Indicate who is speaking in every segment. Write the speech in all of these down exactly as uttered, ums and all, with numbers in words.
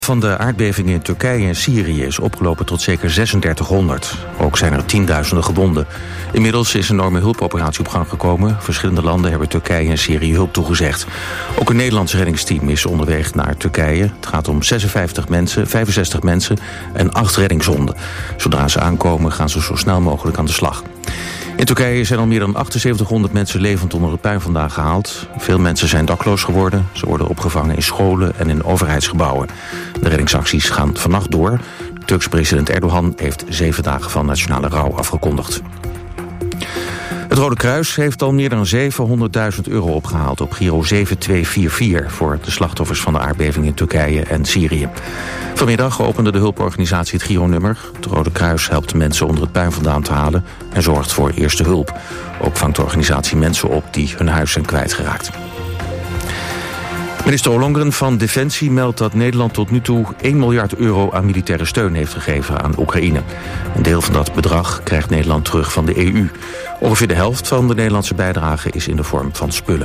Speaker 1: Van de aardbevingen in Turkije en Syrië is opgelopen tot zeker zesendertighonderd. Ook zijn er tienduizenden gewonden. Inmiddels is een enorme hulpoperatie op gang gekomen. Verschillende landen hebben Turkije en Syrië hulp toegezegd. Ook een Nederlands reddingsteam is onderweg naar Turkije. Het gaat om zesenvijftig mensen, vijfenzestig mensen en acht reddingshonden. Zodra ze aankomen gaan ze zo snel mogelijk aan de slag. In Turkije zijn al meer dan achtenzeventighonderd mensen levend onder het puin vandaan gehaald. Veel mensen zijn dakloos geworden. Ze worden opgevangen in scholen en in overheidsgebouwen. De reddingsacties gaan vannacht door. De Turkse president Erdogan heeft zeven dagen van nationale rouw afgekondigd. Het Rode Kruis heeft al meer dan zevenhonderdduizend euro opgehaald op Giro zeven twee vier vier... voor de slachtoffers van de aardbeving in Turkije en Syrië. Vanmiddag opende de hulporganisatie het Giro-nummer. Het Rode Kruis helpt de mensen onder het puin vandaan te halen en zorgt voor eerste hulp. Ook vangt de organisatie mensen op die hun huis zijn kwijtgeraakt. Minister Ollongren van Defensie meldt dat Nederland tot nu toe één miljard euro aan militaire steun heeft gegeven aan Oekraïne. Een deel van dat bedrag krijgt Nederland terug van de E U. Ongeveer de helft van de Nederlandse bijdrage is in de vorm van spullen.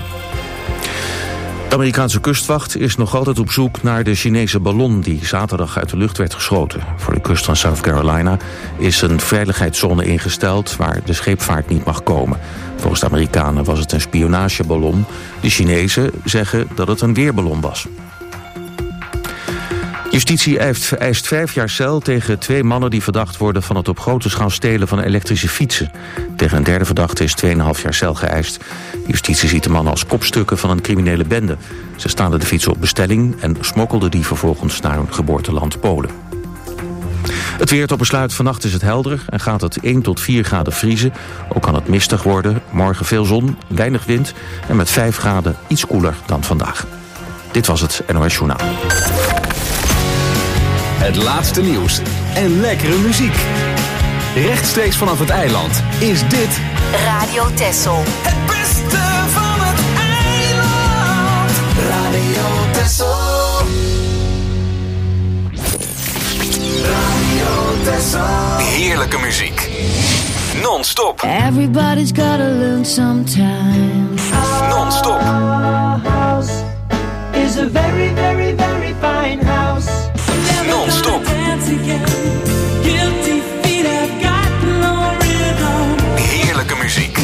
Speaker 1: De Amerikaanse kustwacht is nog altijd op zoek naar de Chinese ballon die zaterdag uit de lucht werd geschoten. Voor de kust van South Carolina is een veiligheidszone ingesteld waar de scheepvaart niet mag komen. Volgens de Amerikanen was het een spionageballon. De Chinezen zeggen dat het een weerballon was. Justitie eist vijf jaar cel tegen twee mannen die verdacht worden van het op grote schaal stelen van elektrische fietsen. Tegen een derde verdachte is tweeënhalf jaar cel geëist. Justitie ziet de mannen als kopstukken van een criminele bende. Ze staalden de fietsen op bestelling en smokkelden die vervolgens naar hun geboorteland Polen. Het weer tot besluit. Vannacht is het helder en gaat het één tot vier graden vriezen. Ook kan het mistig worden. Morgen veel zon, weinig wind en met vijf graden iets koeler dan vandaag. Dit was het N O S Journaal.
Speaker 2: Het laatste nieuws en lekkere muziek. Rechtstreeks vanaf het eiland is dit
Speaker 3: Radio Texel.
Speaker 4: Het beste van het eiland. Radio Texel. Radio Texel.
Speaker 2: heerlijke muziek. Non-stop.
Speaker 5: Everybody's gotta learn sometime.
Speaker 2: Non-stop.
Speaker 6: Our house is a very, very, very fine house.
Speaker 2: Non-stop. Heerlijke muziek.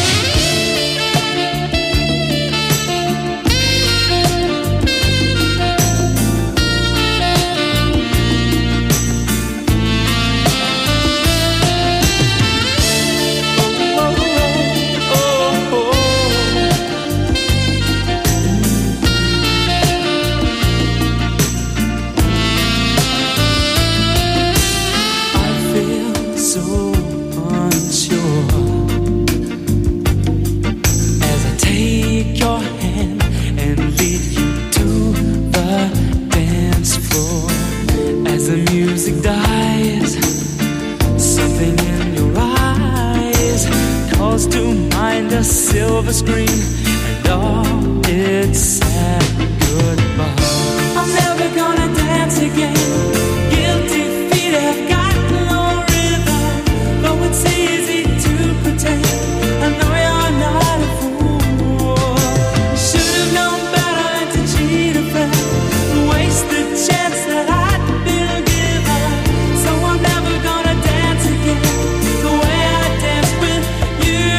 Speaker 7: Silver screen and all its sad goodbye. I'm never gonna dance again. Guilty feet have got no rhythm, though it's easy to pretend. I know you're not a fool. Should have known better to cheat a friend, waste the chance that I'd been given. So I'm never gonna dance again the way I danced with you.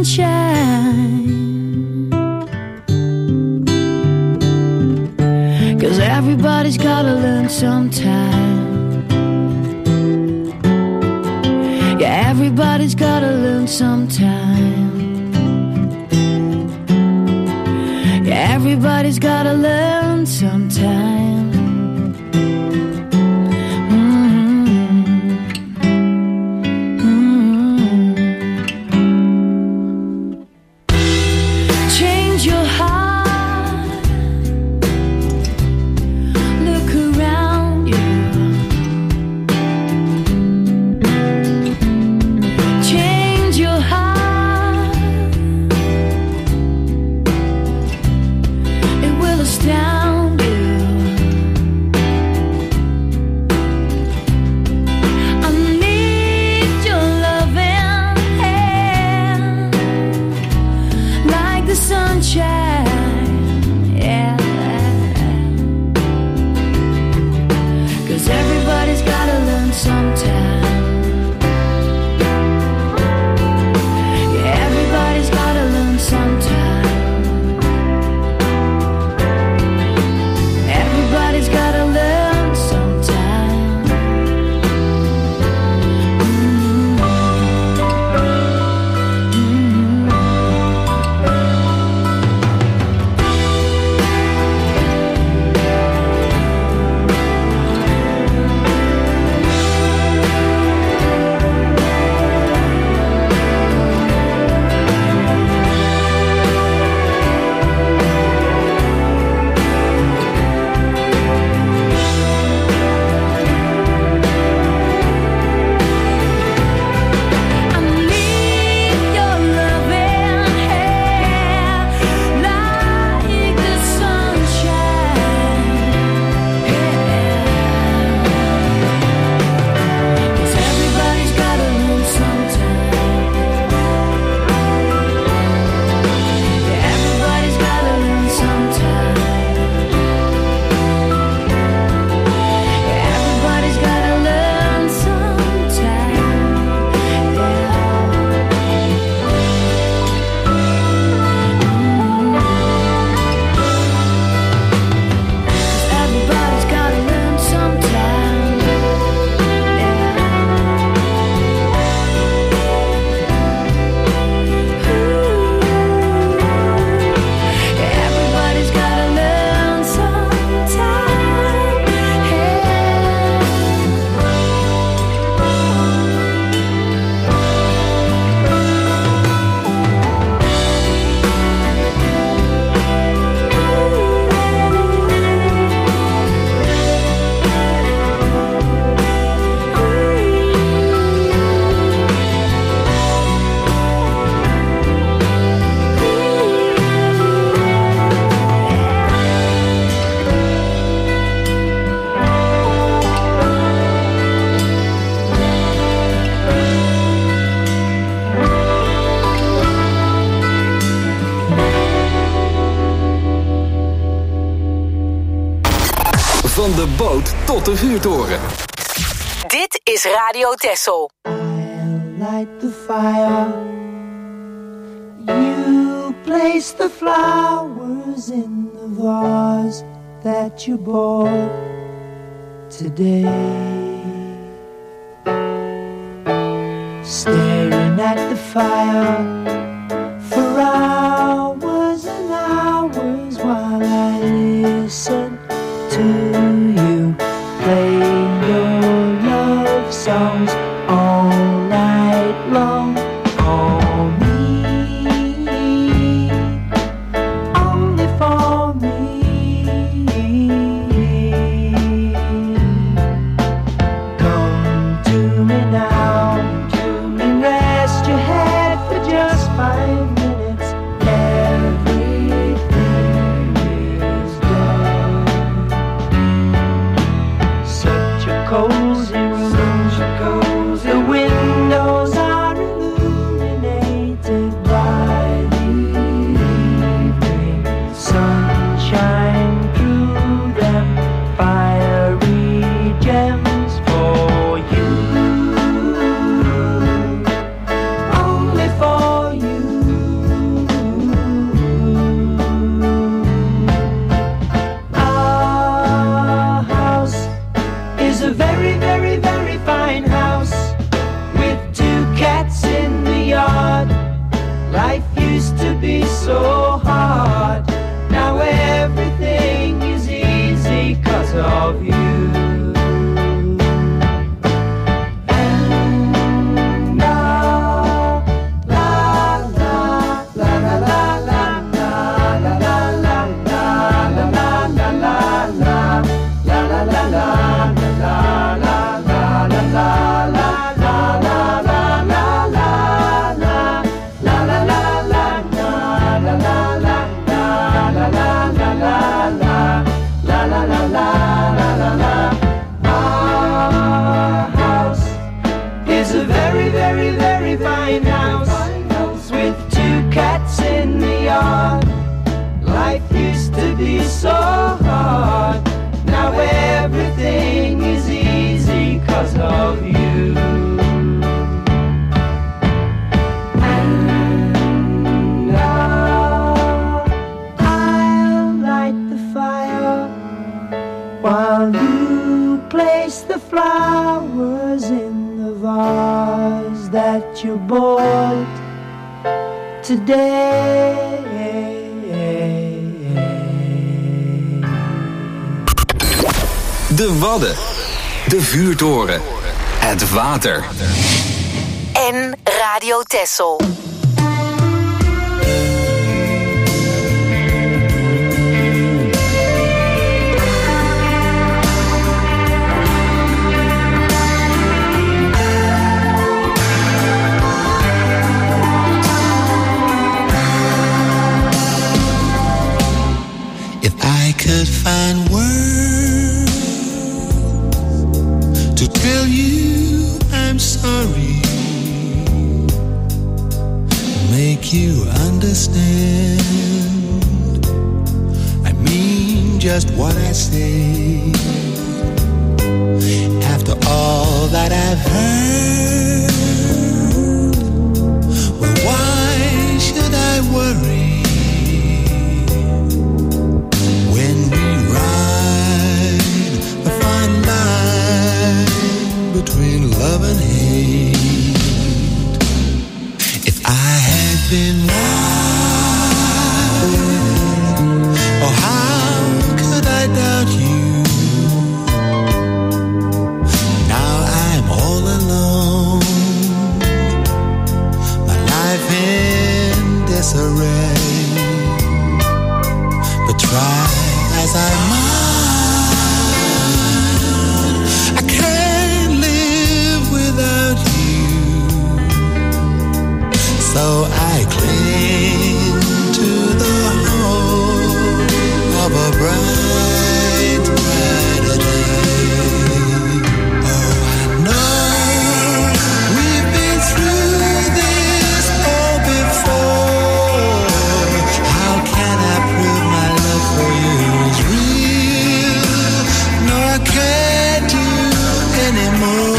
Speaker 5: sunshine. 'Cause everybody's gotta learn sometime. Yeah, everybody's gotta learn sometime. Yeah, everybody's gotta learn sometime.
Speaker 2: Van de boot tot de vuurtoren.
Speaker 3: Dit is Radio Texel.
Speaker 6: I'll light the fire. You place the flowers in the vase that you bought today. Staring at the fire for hours and hours while I listen to you play your love songs all night long. For me, only for me. Come to me now, to me rest your head for just five minutes. Everything is done. while you place the flowers in the vase that you bought today.
Speaker 2: De Wadden, de vuurtoren, het water.
Speaker 3: En Radio Texel.
Speaker 8: If I could find words to tell you I'm sorry, make you understand, I mean just what I say. After all that I've heard, well, why should I worry? Between love and hate, if I had been right, oh how could I doubt you? Now I'm all alone, my life in disarray. But try as I might, so I cling to the hope of a bright, brighter day. Oh, I know we've been through this all before. How can I prove my love for you is real? No, I can't do anymore.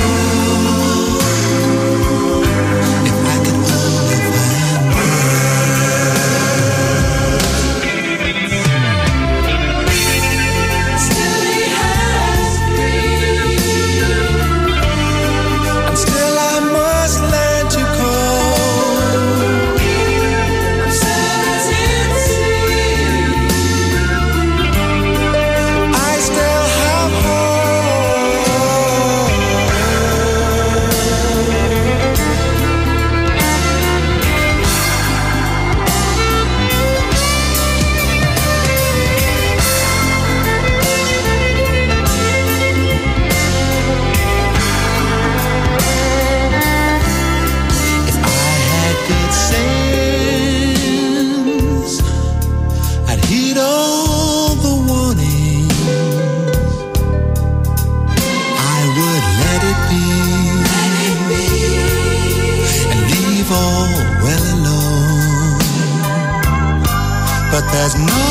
Speaker 8: But there's no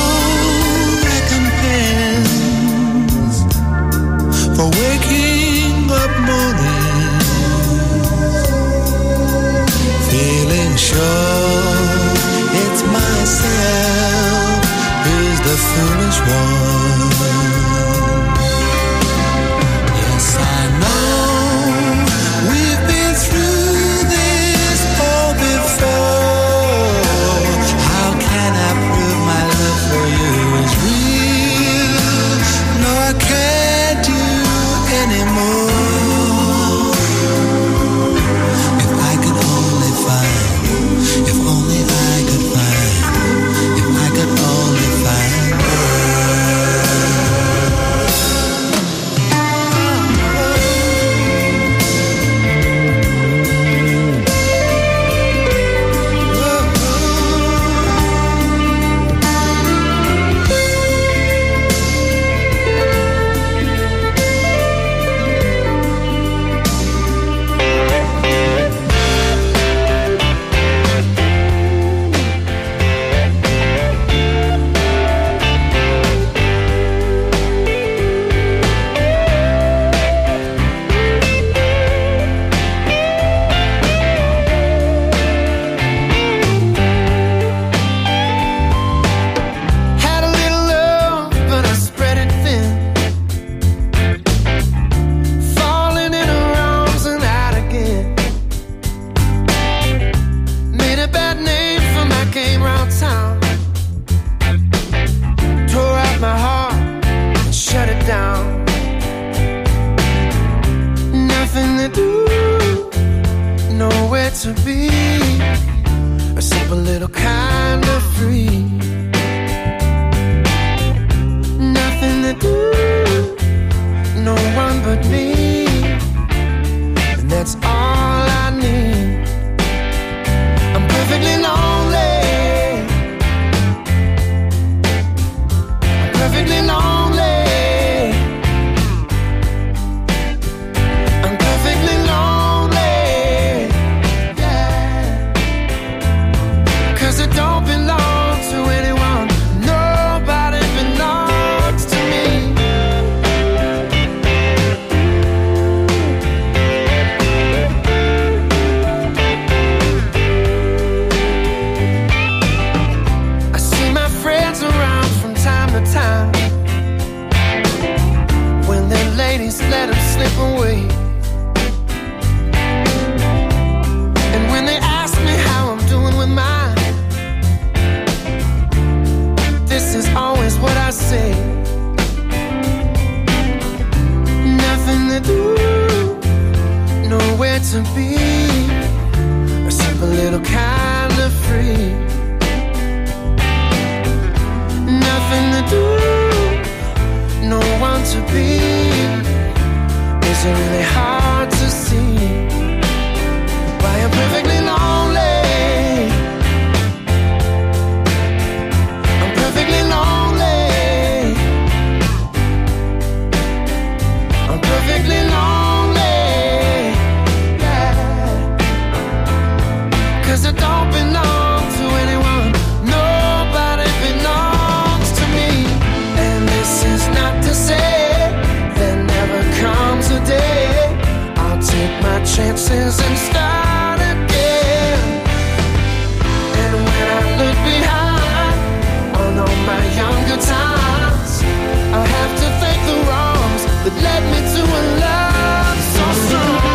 Speaker 8: recompense for waking up morning feeling sure it's myself who's the foolish one. Yes, I know we've been through this all before. How can I prove my love for you is real? No, I can't do anymore. If I could only find, if only I could find, if I could only find
Speaker 6: to be a simple little kind of free. Nothing to do, no one but me, and that's all I need. I'm perfectly lonely, I'm perfectly lonely. Don't belong to anyone. Nobody belongs to me. I see my friends around from time to time. When their ladies let them slip away. And when they ask me how I'm doing with mine, this is always what I say. Nothing to do, nowhere to be. A simple little kind of free. Nothing to do, no one to be. Is it really hard to see why I'm perfectly lonely? Perfectly lonely, I'm perfectly lonely, yeah. 'Cause I don't belong to anyone, nobody belongs to me. And this is not to say there never comes a day I'll take my chances and start again. And when I look behind on all my younger times, I have to thank the wrongs that led me to a love so strong.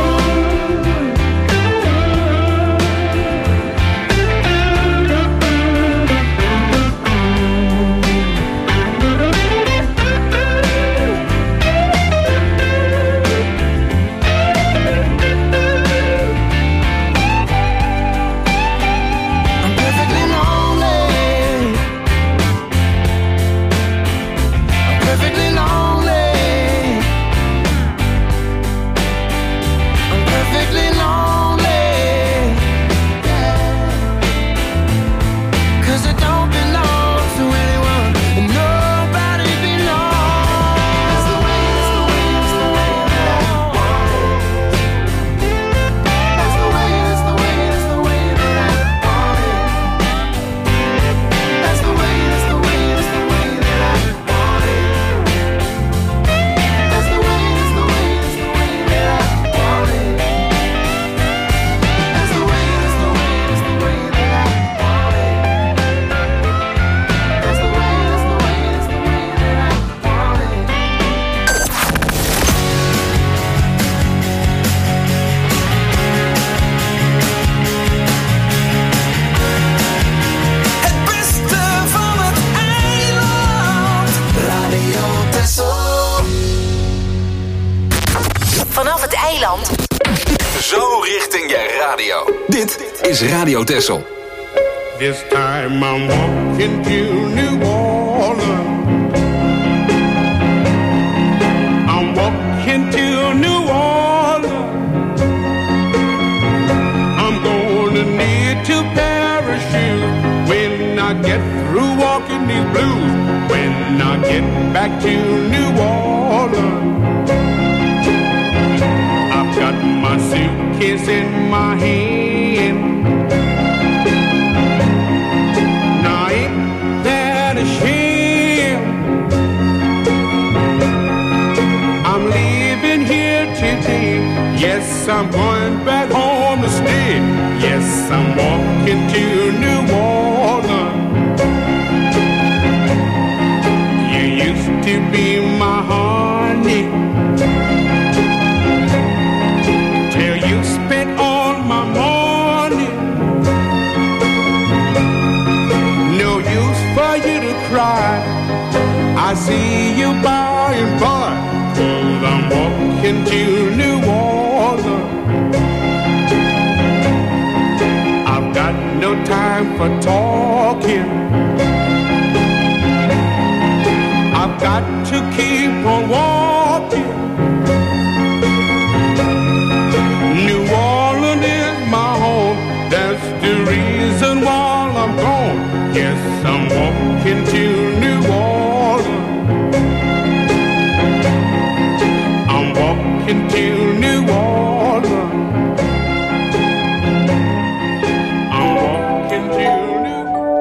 Speaker 2: Zo richting je radio. Dit is Radio Texel.
Speaker 9: This time I'm walking to New Orleans. I'm walking to New Orleans. I'm gonna need to parachute when I get through walking these blues. When I get back to New Orleans. Got my suitcase in my hand. Now ain't that a shame? I'm leaving here today. Yes, I'm going back home to stay. Yes, I'm walking to New Orleans. You used to be my honey. You spent all my money. No use for you to cry. I see you by and by. 'Cause I'm walking to New Orleans. for talking. I've got to keep on walking. New Orleans is my home. That's the reason why I'm gone. Yes, I'm walking to New Orleans. I'm walking to New Orleans. I'm walking to New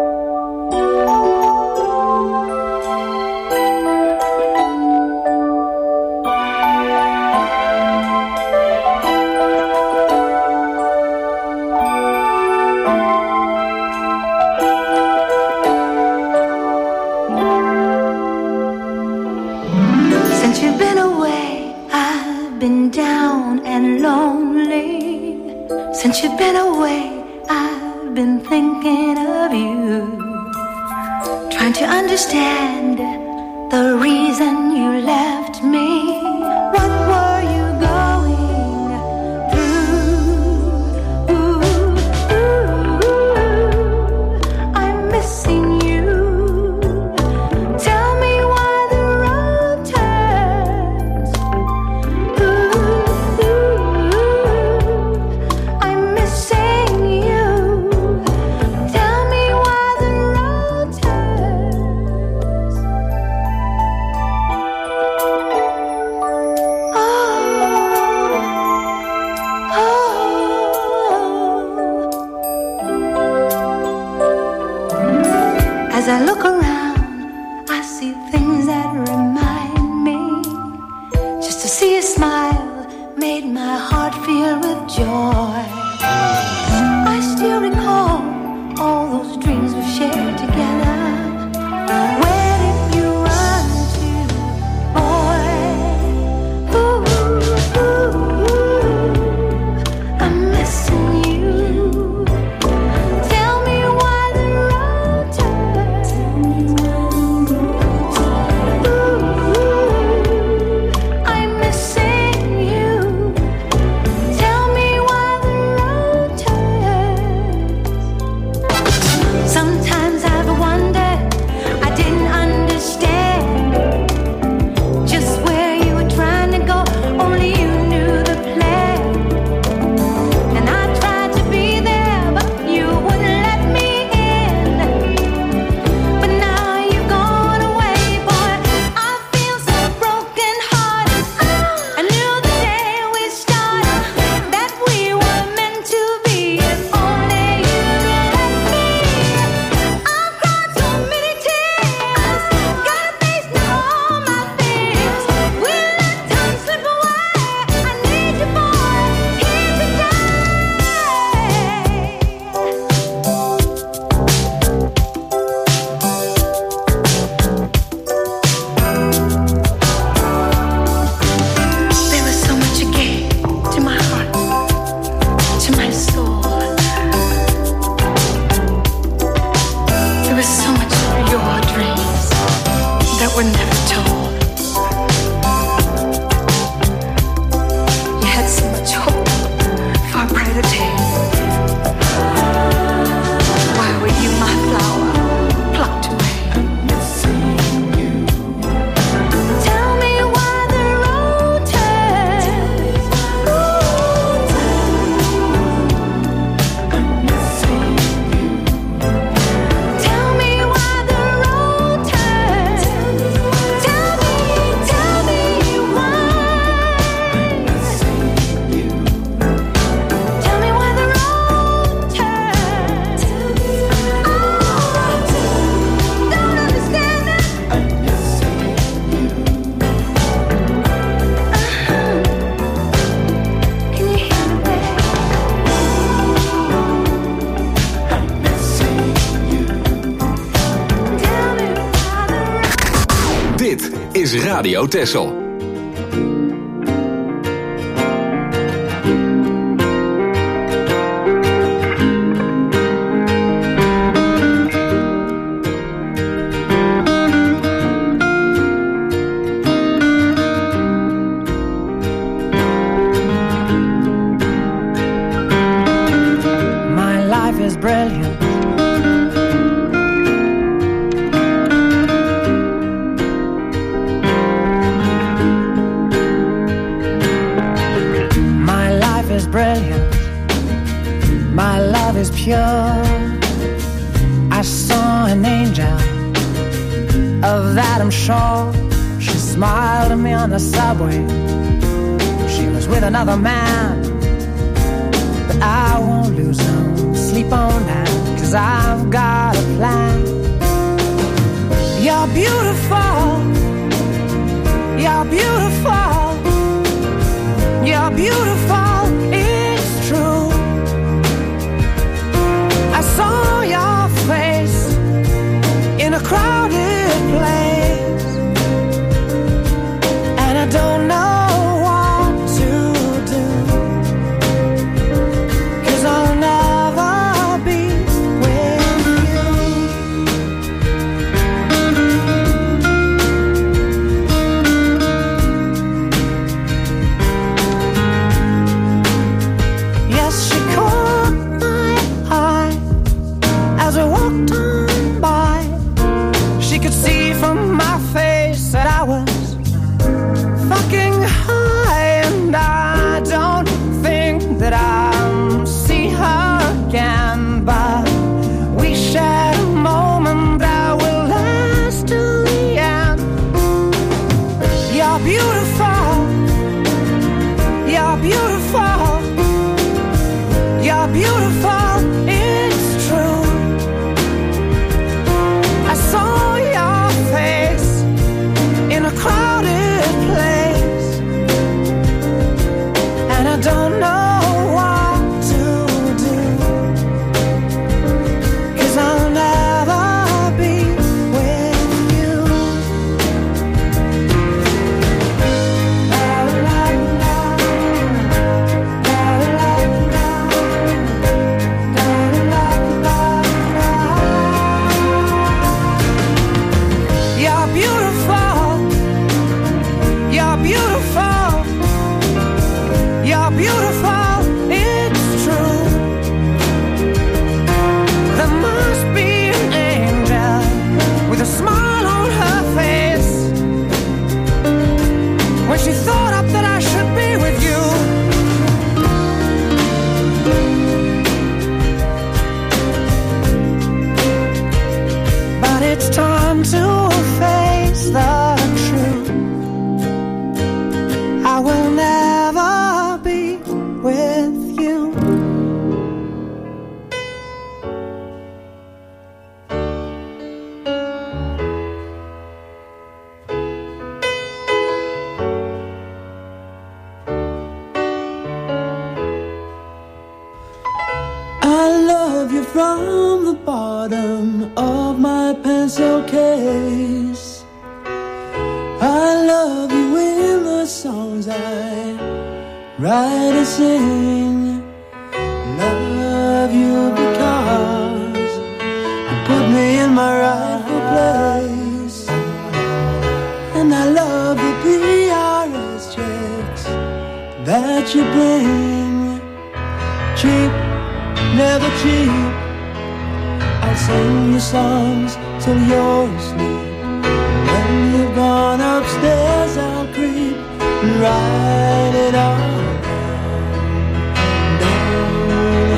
Speaker 5: Since you've been away, I've been down and lonely. Since you've been away, I've been thinking of you. Trying to understand the reason you left me. What were you going through? Ooh, ooh, I'm missing you. Tell me why the road turns. Ooh, ooh, I'm missing you. Tell me why the road turns. Oh, oh. As I look around, I see things that remind me. Just to see a smile made my heart feel with joy. I still recall all those dreams we shared together. Where did you run to, boy? Ooh, ooh, ooh, I'm missing you. Tell me why the road turns. Ooh, I'm missing you. Tell me why the road turns. Sometimes I've wondered, I didn't understand just where you were trying to go. Only you knew the plan. And I tried to be there, but you wouldn't let me in. But now you've gone away, boy. I feel so broken hearted. I knew the day we started that we were meant to be. If only you'd let me. I've cried so many tears. Got a face now on my face. We let time slip away. I need you, boy, here today. There was so much you gave to my heart, to my soul. There was so much of your dreams that were never told. You had so much hope for a brighter day. Why were you my flower plucked away? Tell me why the road turns. Tell me why the road turns. Tell me, tell me why. Tell me why the road turns. Oh, don't understand it. Can you hear me, baby? Tell me why the road.
Speaker 2: Dit is Radio Texel.
Speaker 10: My life is brilliant. is pure. I saw an angel, of that I'm sure. She smiled at me on the subway. She was with another man, but I won't lose no sleep on that, 'cause I've got a plan. You're beautiful, you're beautiful, you're beautiful, it's true. I saw your face in a crowded place, and I don't know what to do, 'cause I'll never be with you. Yes, she caught my eye as we walked on by. She could see from my face that I was fucking high, and I don't think that I'll see her again, but we shared a moment that will last till the end. You're beautiful, you're beautiful, you're beautiful, it's true. I saw your face in a crowded place, and I don't know what to do, 'cause I'll never be with you. La la la, la la la, la la la la. You're beautiful, you're beautiful, you're beautiful, it's true. There must be an angel with a smile on her face when she thought up that I should be with you. But it's time to face the truth. I will never be with you.
Speaker 7: I love you from the bottom of my pencil case. I love you in the songs I write and sing. Love you because you put me in my rightful place. And I love the P R S checks that you bring. Cheap, never cheap. I'll sing you songs till you're asleep. When you've gone upstairs, I'll creep and write it all down,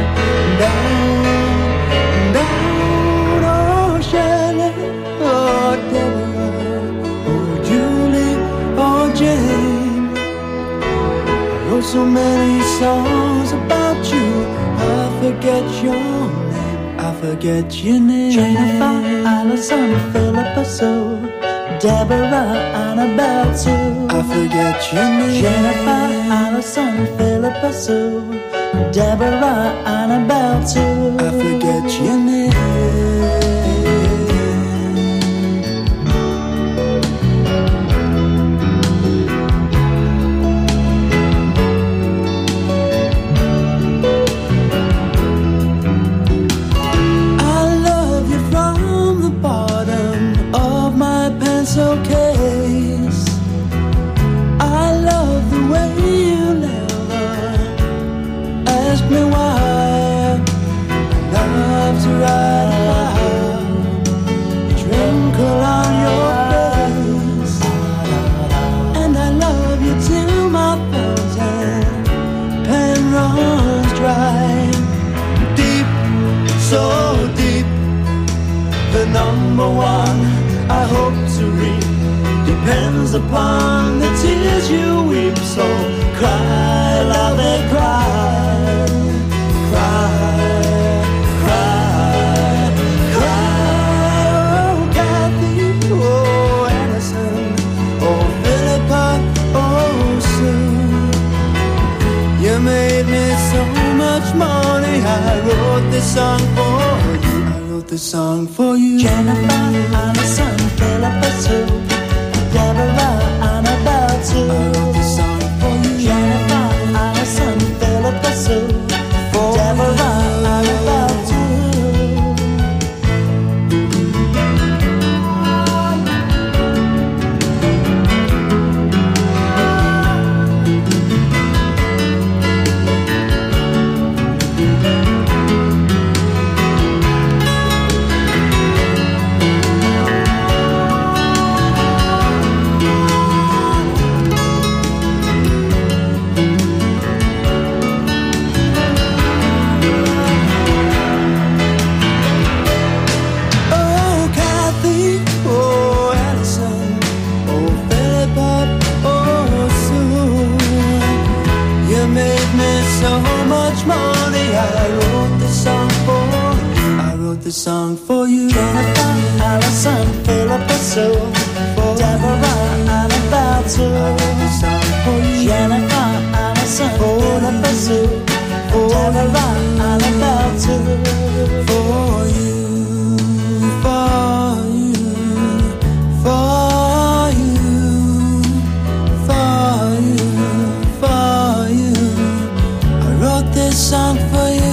Speaker 7: down, down. Oh, Shelley, oh, Deborah, oh, Julie, oh, Jane. I wrote so many songs about you, I forget your name, I forget your name.
Speaker 10: Jennifer, Allison, Philippa Sue, Deborah, Annabelle Sue.
Speaker 7: I forget your name.
Speaker 10: Jennifer, Allison, Philippa Sue, Deborah, Annabelle Sue.
Speaker 7: I forget your name. I love you from the bottom of my pencil case. I love the way you never ask me why. I love to write
Speaker 8: upon the tears you weep. So cry, love it, cry, cry, cry, cry. Oh, Kathy, oh, Anderson, oh, Philippa, oh, Sue. You made me so much money. I wrote this song for you. I wrote this song for you.
Speaker 10: Jennifer, Allison, Philippa, Sue, Deborah, Annabelle, too.
Speaker 8: I wrote this song for you.
Speaker 10: Jennifer, Allison, Philippa, Sue, Deborah, Annabelle, too.
Speaker 8: This song for you.
Speaker 10: Jennifer, Allison, Philippa, Sue, Deborah, Annabelle, too.
Speaker 8: This song for you.
Speaker 10: Jennifer, Allison, Philippa, Sue, Deborah, Annabelle, too.
Speaker 8: For you, for you, for you, for you, for you. I wrote this song for you.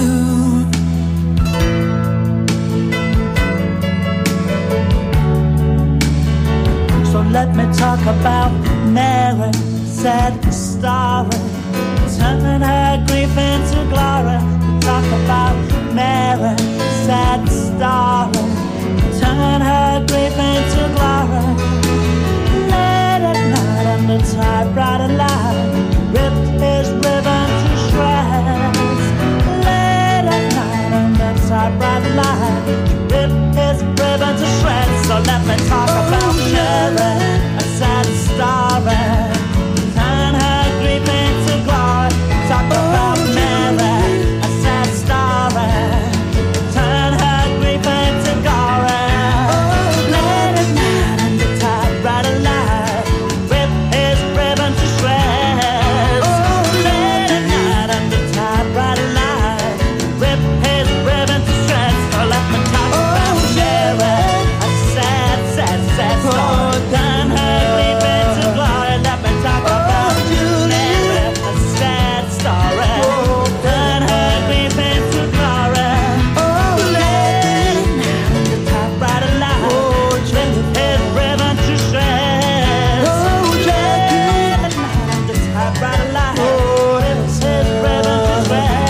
Speaker 10: Let me talk about Mary, sad story, turning her grief into glory. Talk about Mary, sad story, turning her grief into glory. Late at night under typewriter light, ripped his ribbon to shreds. Late at night under typewriter light, ripped his ribbon to shreds. So let me talk about Mary, sad story, turn her grief into glory. Talk about Mary, a sad story, turn her grief into glory. Late at night under typewriter light, rip his ribbon to shreds. Late at night under typewriter light, rip his ribbon to shreds. So let me talk about Mary, a sad, sad, sad story. Turn her grief into glory. Let me talk about Mary, a sad story. Turn her grief into glory. Late at night under typewriter light, rip his ribbon to shreds. Late at night under typewriter light, rip his ribbon to shreds.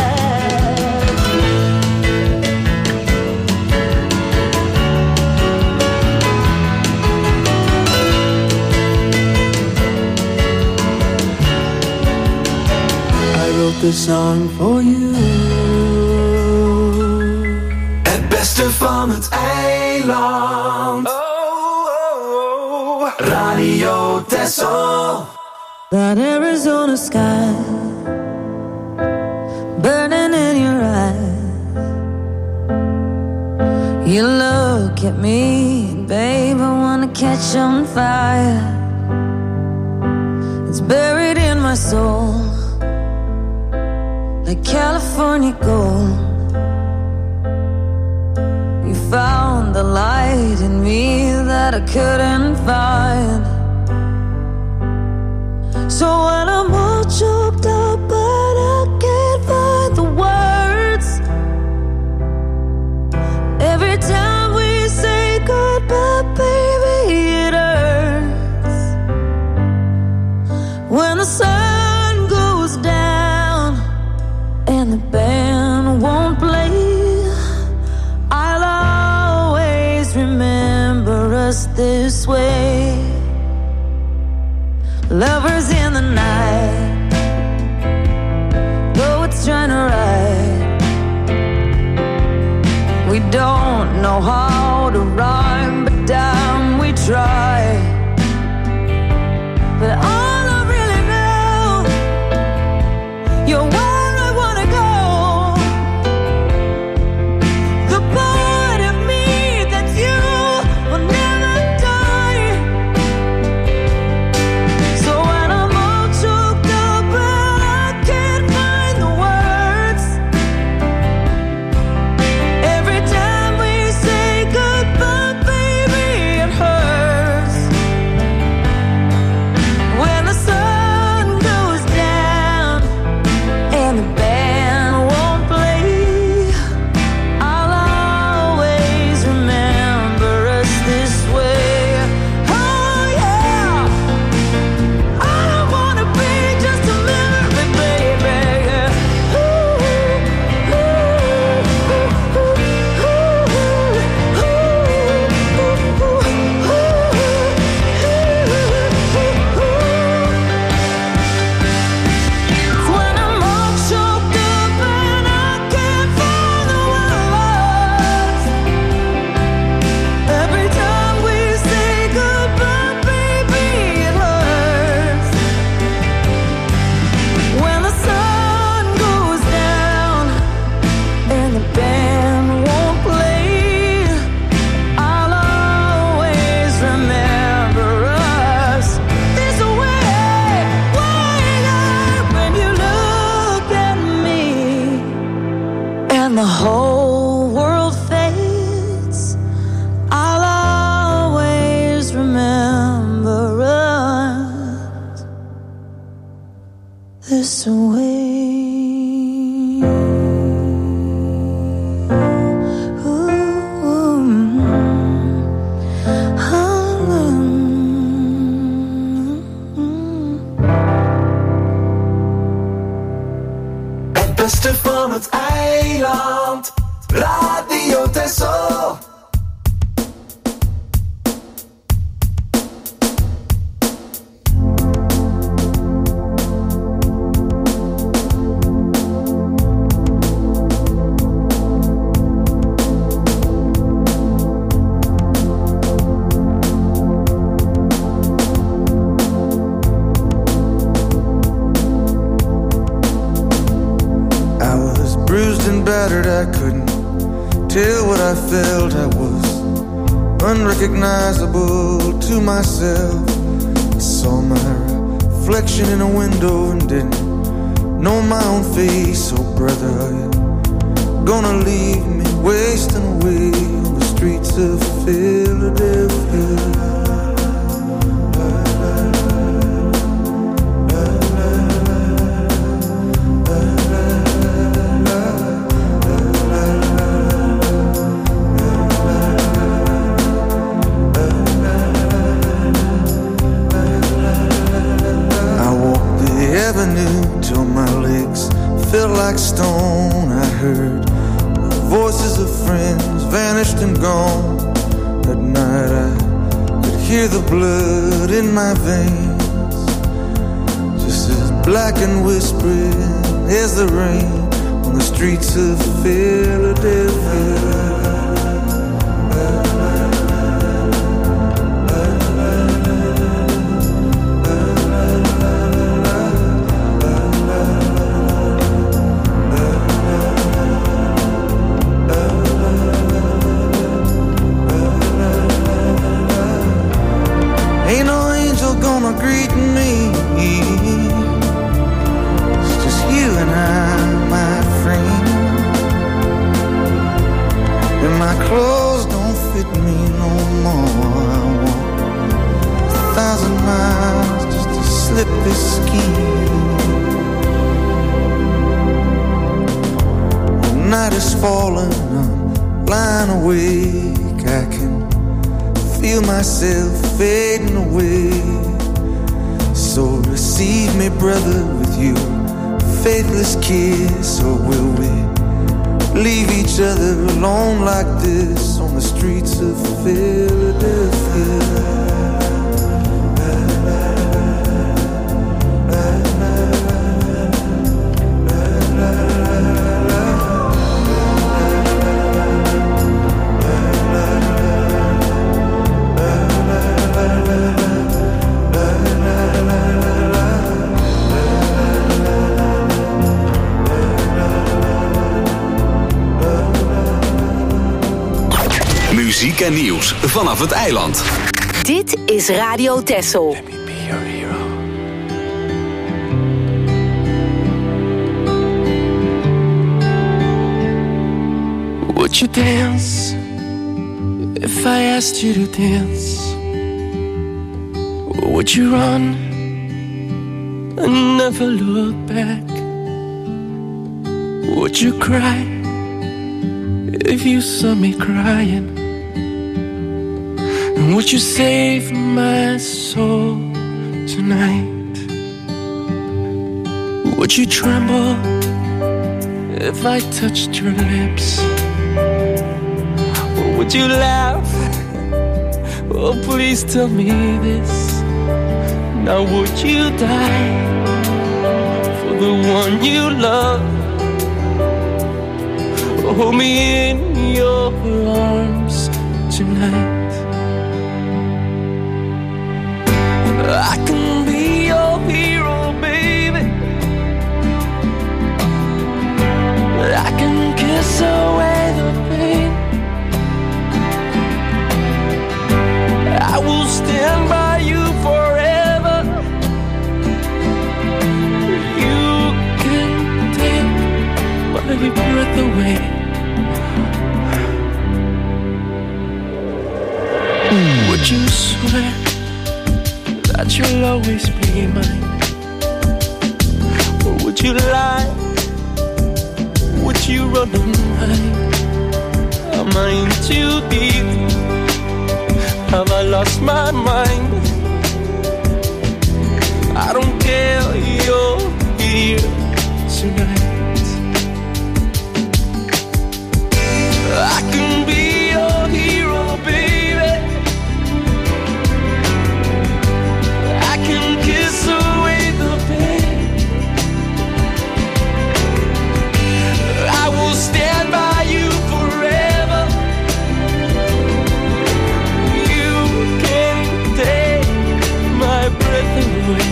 Speaker 8: I wrote this song for you.
Speaker 4: Het beste van het eiland. Oh, oh, oh. Radio Texel.
Speaker 5: That Arizona sky burning in your eyes. You look at me, babe, I wanna catch on fire. It's buried in my soul like California gold. You found the light in me that I couldn't find. So when I'm all choked up but I can't find the words, every time we say goodbye, baby, it hurts. When the sun goes down and the band won't play, I'll always remember us this way. Lovers in the night, though it's trying to ride. We don't know how to rhyme, but damn, we try.
Speaker 10: this away.
Speaker 4: Het beste van het eiland, Radio Texel.
Speaker 11: Battered, I couldn't tell what I felt. I was unrecognizable to myself. I saw my reflection in a window and didn't know my own face. Oh brother, are you gonna leave me wasting away on the streets of Philadelphia? Till my legs felt like stone. I heard the voices of friends vanished and gone. At night I could hear the blood in my veins, just as black and whispering as the rain on the streets of Philadelphia. Greet me. It's just you and I, my friend. And my clothes don't fit me no more. I walk a thousand miles just to slip this skin. The night is falling, I'm lying awake. I can feel myself fading away. So receive me, brother, with you faithless kiss. Or will we leave each other alone like this on the streets of Philadelphia?
Speaker 2: Muziek en nieuws vanaf het eiland.
Speaker 3: Dit is Radio Texel.
Speaker 2: Let me be your hero.
Speaker 7: Would you dance if I asked you to dance? Or would you run and never look back? Would you cry if you saw me crying? And would you save my soul tonight? Would you tremble if I touched your lips? Or would you laugh? Oh, please tell me this. Now would you die for the one you love? Hold me in your arms tonight. I can be your hero, baby. I can kiss away the pain. I will stand by you forever. You can take my breath away. Would you swear that you'll always be mine?
Speaker 12: you lie? Would you run away? Am I in too deep? Have I lost my mind? I don't care, you're here tonight. I can be your hero, baby. I can kiss away the pain. I will stand by you forever. You can't take my breath away.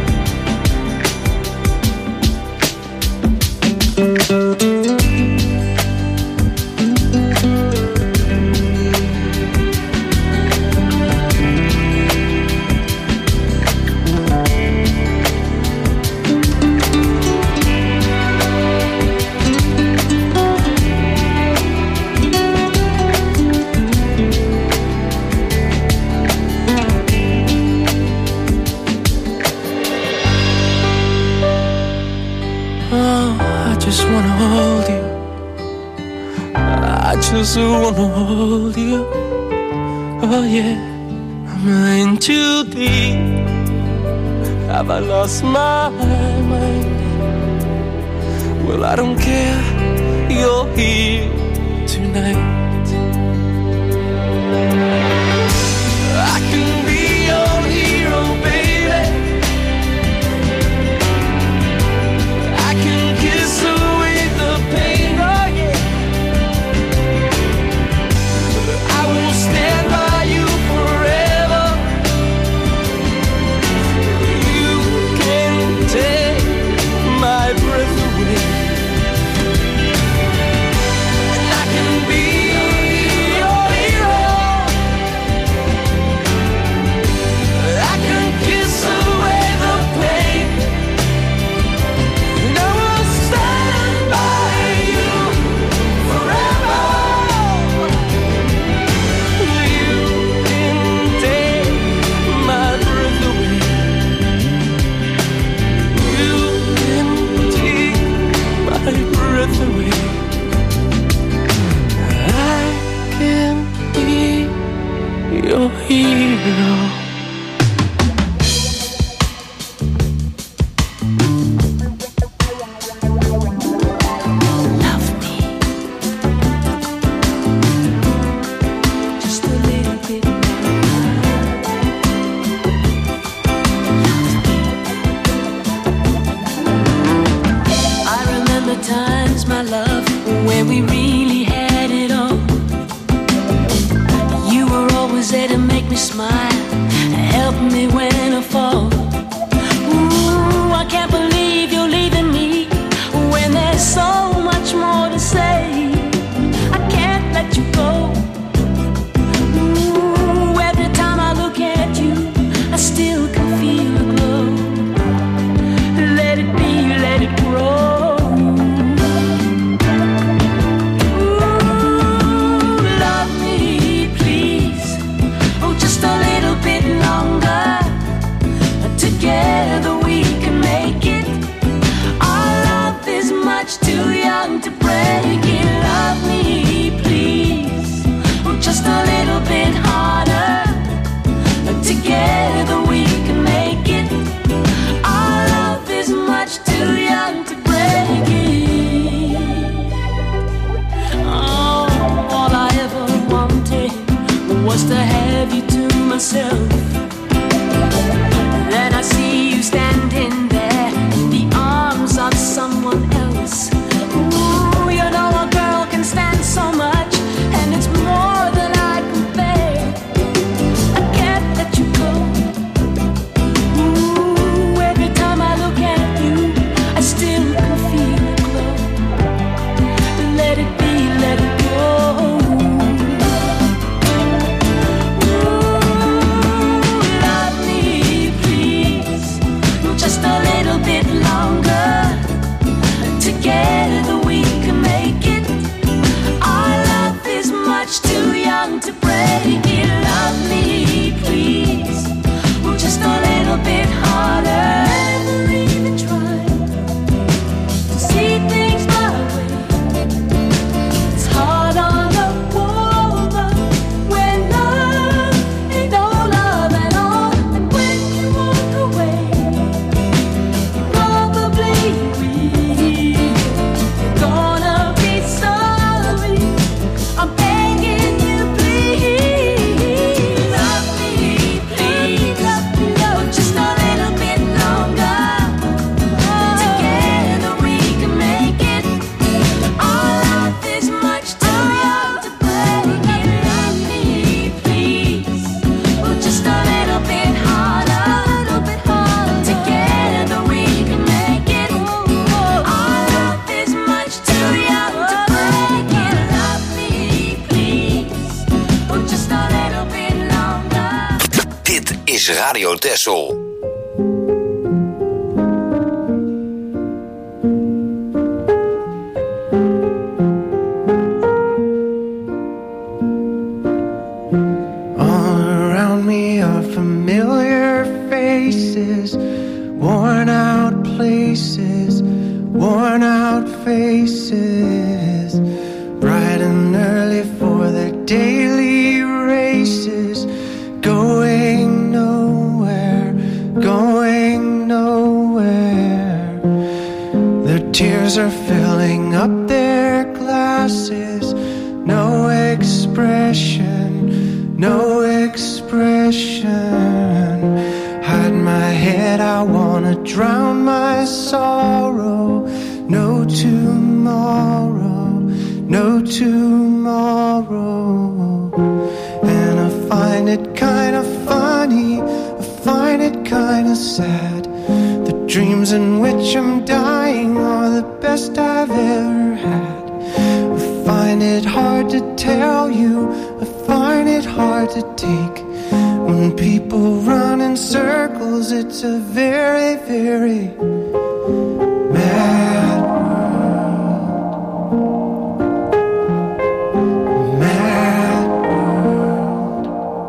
Speaker 12: Just wanna hold you. Oh yeah, I'm in too deep. Have I lost my mind? Well, I don't care, you're here tonight. I can be your hero, baby. I can kiss away the pain, oh yeah. Stand by you forever. You can take my breath away, and I can be your hero. I can kiss away the pain, and I will stand by you forever. Breath away. I can be your hero. Love me just a little bit times, my love, when we really had it all. You were always there to make me smile, help me when I fall. Ooh, I can't believe you're leaving me when there's so much more to say. I can't let you go. Ooh, every time I look at you, I still can feel the glow. Let it be, let it grow. Together we can make it. Our love is much too young to break it. Love me, please, oh, just a little bit harder. Together we can make it. Our love is much too young to break it. Oh, all I ever wanted was to have you to myself. Then I see you standing there in the arms of someone else. Ooh, you know a girl can stand so much, and it's more than I can bear. I can't let you go. Ooh, every time I look at you, I still can feel it glow. Let it be, let it go. Ooh,
Speaker 13: Radio Texel.
Speaker 10: All around me are familiar faces, worn out places, worn out faces, bright and early for their daily races, going nowhere, going nowhere. Their tears are filling up their glasses, no expression, no expression. Hide my head, I wanna drown my sorrow. No tomorrow, no tomorrow. And I find it kinda funny, I find it kinda sad. The dreams in which I'm dying are the best I've ever had. I find it hard to tell you, I find it hard to take. When people run in circles, it's a very, very mad world. Mad world.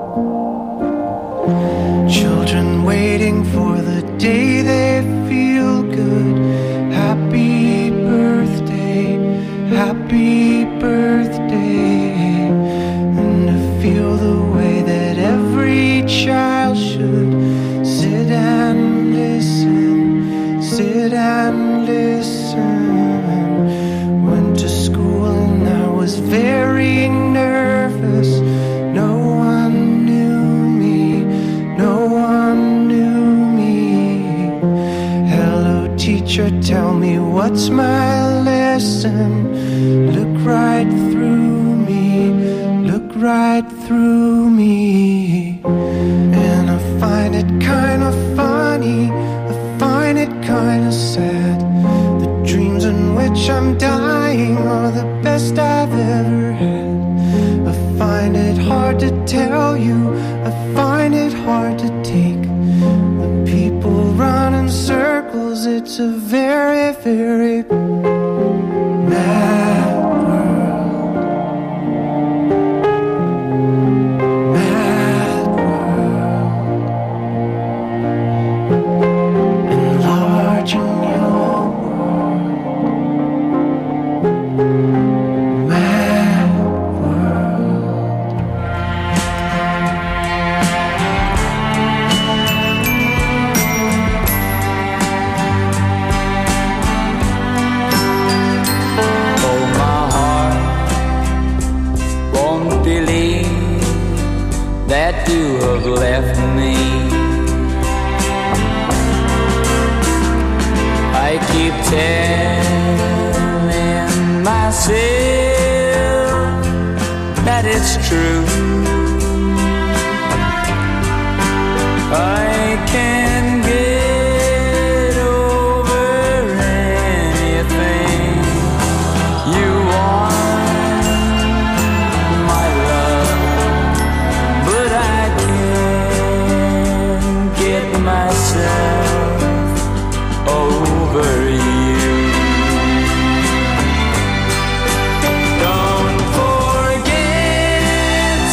Speaker 10: Children waiting for the day they feel good. Happy birthday, happy birthday. And to feel the way that every child should sit and listen, sit and listen. Went to school and I was very nervous. No one knew me, no one knew me. Hello teacher, tell me what's my lesson. Look right through me, look right through me. And I find it kind of funny, I find it kind of sad. The dreams in which I'm dying are the best I've ever had. I find it hard to tell you, I find it hard to take. When people run in circles, it's a very, very mad world. Mad world. Enlarging your world. Mad world.
Speaker 14: Oh, my heart won't believe that you have left me. I keep telling myself that it's true. I can get over anything you want, my love, but I can't get myself over you. Don't forget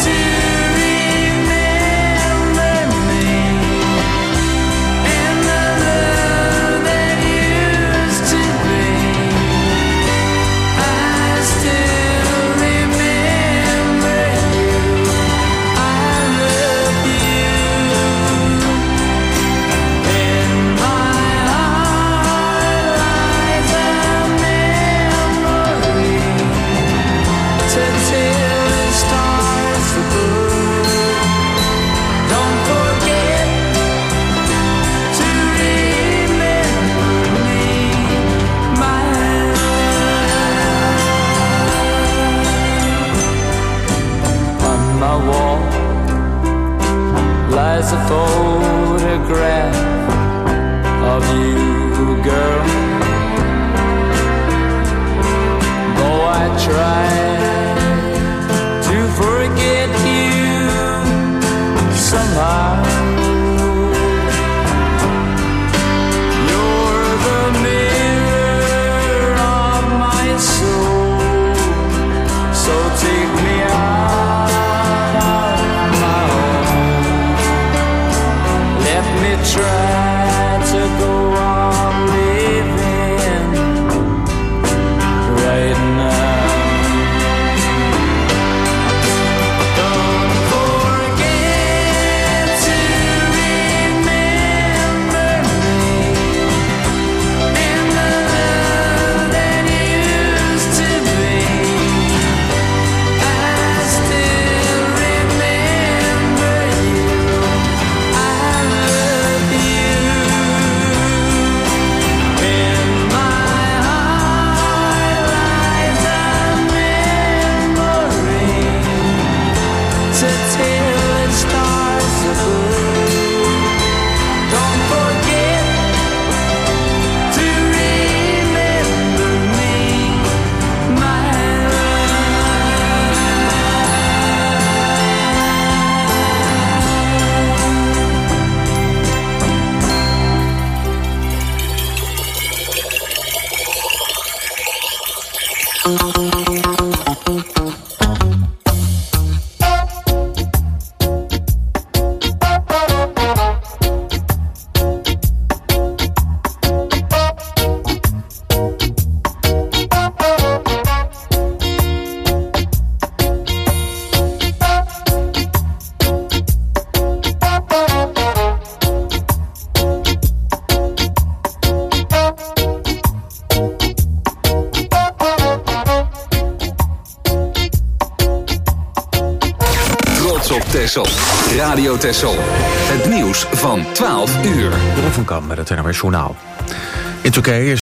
Speaker 2: Texel. Radio Texel. Het nieuws van twaalf uur.
Speaker 1: Jeroen van Kam met het N O S Journaal. In Turkije is